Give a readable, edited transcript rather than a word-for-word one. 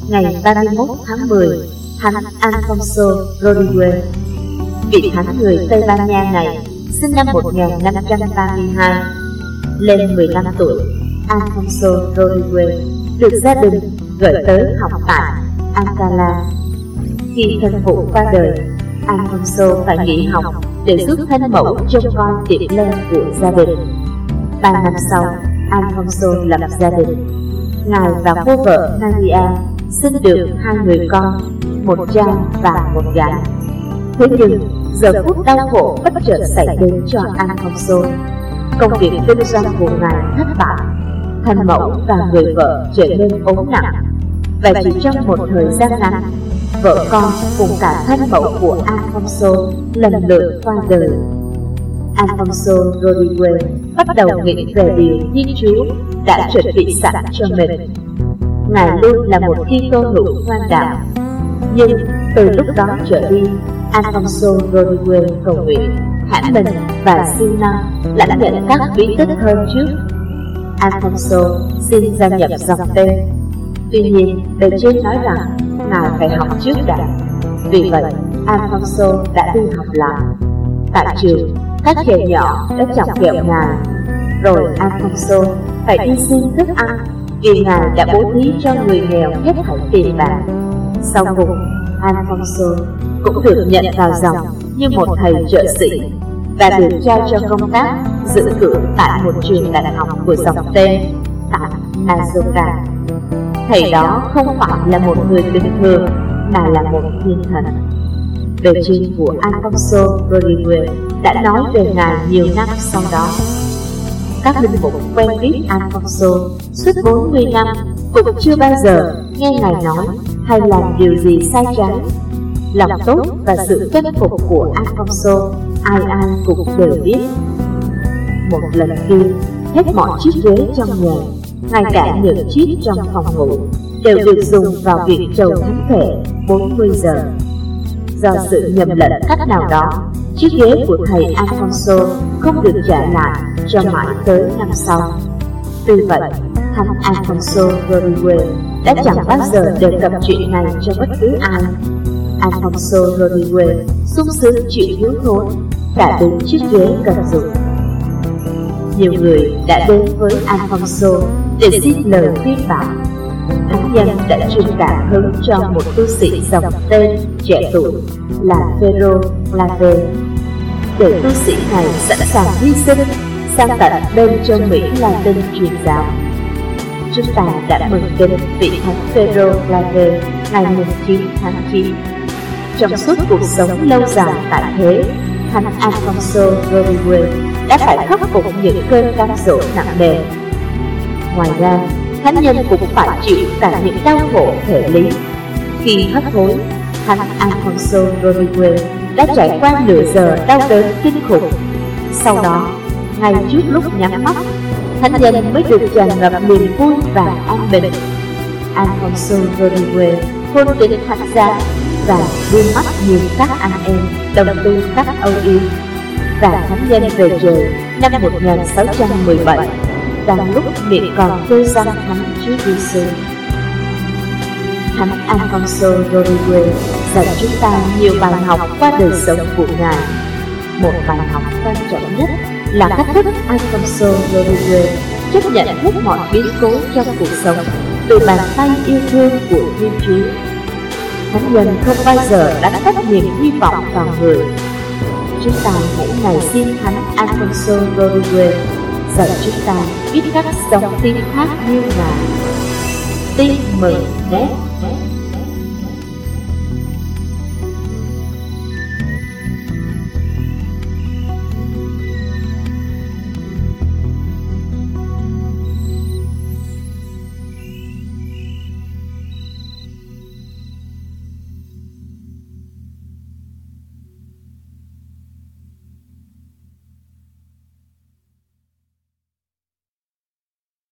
ngày 31 tháng 10, Thánh Alfonso Rodriguez. Vị thánh người Tây Ban Nha này sinh năm 1532, lên 15 tuổi, Alfonso Rodriguez được gia đình gửi tới học tại Alcalá. Khi thân phụ qua đời, Alfonso phải nghỉ học để giúp thân mẫu trông coi tiệm len của gia đình. 3 năm sau, Alfonso lập gia đình. Ngài và cô vợ Maria sinh được 2 người con, một trai và một gái. Thế nhưng giờ phút đau khổ bất chợt xảy đến cho Alfonso. Công việc kinh doanh của ngài thất bại, thân mẫu và người vợ trở nên ốm nặng, và chỉ trong một thời gian ngắn, vợ con cùng cả thân mẫu của Alfonso lần lượt qua đời. Alfonso Rodriguez bắt đầu nghĩ về điều Thiên Chúa đã chuẩn bị sẵn cho mình. Ngài luôn là một Kitô hữu ngoan đạo, nhưng từ lúc đó trở đi, Alfonso Rodriguez cầu nguyện, hãnh mình và siêng năng lãnh nhận các bí tích hơn trước. Alfonso xin gia nhập dòng tên. Tuy nhiên, bề trên nói rằng ngài phải học trước đã. Vì vậy, Alfonso đã đi học lại. Tại trường, các trẻ nhỏ đã chọc ghẹo ngài. Rồi Alfonso phải đi xin thức ăn vì ngài đã bố thí cho người nghèo hết thảy tiền bạc. Sau cùng, Alfonso cũng được nhận vào dòng như một thầy trợ sĩ và được trao cho công tác giữ cử tại một trường đại học của dòng tên tại Azoka. Thầy đó không phải là một người bình thường mà là một thiên thần. Bề trên của Alfonso Rodriguez đã nói về ngài nhiều năm sau đó. Các linh mục quen biết Alfonso suốt 40 năm cũng chưa bao giờ nghe ngài nói hay làm điều gì sai trái. Lòng tốt và sự chân phục của Alfonso ai ai cũng đều biết. Một lần kia, hết mọi chiếc ghế trong nhà, ngay cả những chiếc trong phòng ngủ, đều được dùng vào việc trầu thánh thể 40 giờ. Do sự nhầm lẫn cách nào đó, chiếc ghế của thầy Alfonso không được trả lại cho mãi tới năm sau. Tuy vậy, Thánh Alfonso Rodriguez đã chẳng bao giờ đề cập chuyện này cho bất cứ ai. Alfonso Rodriguez sung sướng chịu hiếu thốn cả đến chiếc ghế cần dùng. Nhiều người đã đến với Alfonso để xin lời khuyên bảo. Thánh nhân đã truyền cảm hứng cho một tu sĩ dòng tên trẻ tuổi là Pedro Claver, để tu sĩ này sẵn sàng hy sinh sang tận bên châu Mỹ Latin truyền giáo. Chúng ta đã mừng kính vị Thánh Pedro Claver ngày 9 tháng 9. Trong suốt cuộc sống lâu dài tại thế, Thánh Alfonso Rodriguez đã phải khắc phục những cơn cám dỗ nặng nề. Ngoài ra, thánh nhân cũng phải chịu cả những đau khổ thể lý. Khi hấp hối, Thánh Alfonso Rodriguez đã trải qua nửa giờ đau đớn kinh khủng. Sau đó, ngay trước lúc nhắm mắt, thánh nhân mới được tràn ngập niềm vui và an bình. Alfonso Rodriguez hôn kính thánh giá và đưa mắt nhìn các anh em đồng tu các Âu Yếm, và thánh nhân về trời năm 1617, đang lúc miệng còn kêu danh Thánh Chúa Giêsu. Thánh Alfonso Rodriguez dạy chúng ta nhiều bài học qua đời sống của ngài. Một bài học quan trọng nhất là cách thức Alfonso Rodriguez chấp nhận hết mọi biến cố trong cuộc sống từ bàn tay yêu thương của Thiên Chúa. Thánh nhân không bao giờ đánh mất niềm hy vọng vào người. Chúng ta mỗi ngày xin Thánh Alfonso Rodriguez dạy chúng ta biết cách sống tin khác như ngài. Tin mừng nhé.